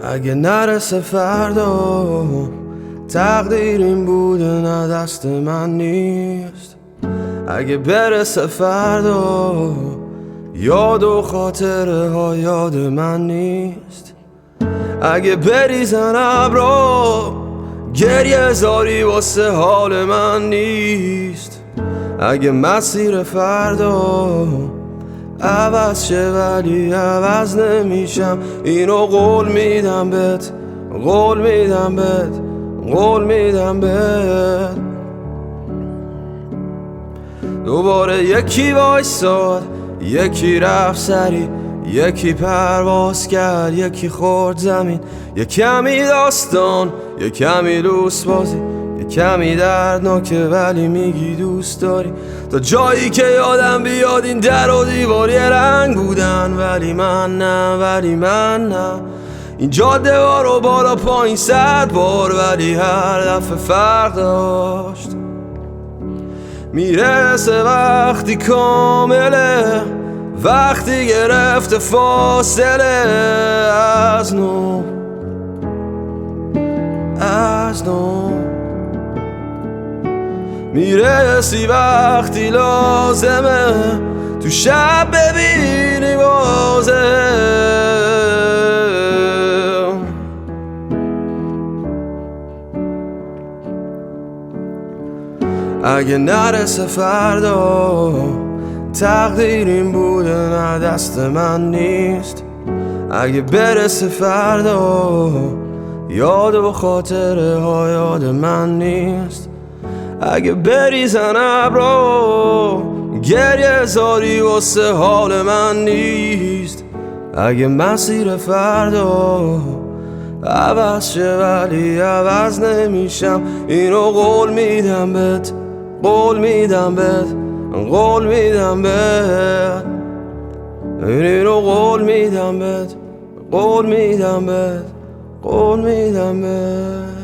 اگه نرسه فردا تقدیر این بوده نه دست من نیست. اگه برسه فردا یاد و خاطره ها یاد من نیست. اگه بریزن ابرا گریه زاری واسه حال من نیست. اگه مسیر فردا عوض شه ولی عوض نمیشم، اینو قول میدم بهت، قول میدم بهت، قول میدم بهت. دوباره یکی وایساد، یکی رفت سری، یکی پرواز کرد، یکی خورد زمین. یه کمی داستان، یه کمی لوس بازی، یه کمی دردناکه ولی میگی دوست داری. تا جایی که یادم بیاد این در و دیوار یه رنگ بودن، ولی من نه، ولی من نه. این جاده ها رو بالا پایین 100 بار ولی هر دفعه فرق داشت. میرسه وقتی کامله، وقتی گرفت فاصله از نو، از نو. میرسی وقتی لازمه تو شب ببینی بازه. اگه نرسه فردا تقدیر این بوده نه دست من نیست. اگه برسه فردا یاد و خاطره ها یاد من نیست. اگه بریزن ابرا گریه زاری واسه حال من نیست. اگه مسیر فردا عوض شه ولی عوض نمیشم، اینو قول میدم بهت، قول میدم بهت، قول میدم بهت. اینو قول میدم بهت، قول میدم بهت، قول میدم بهت.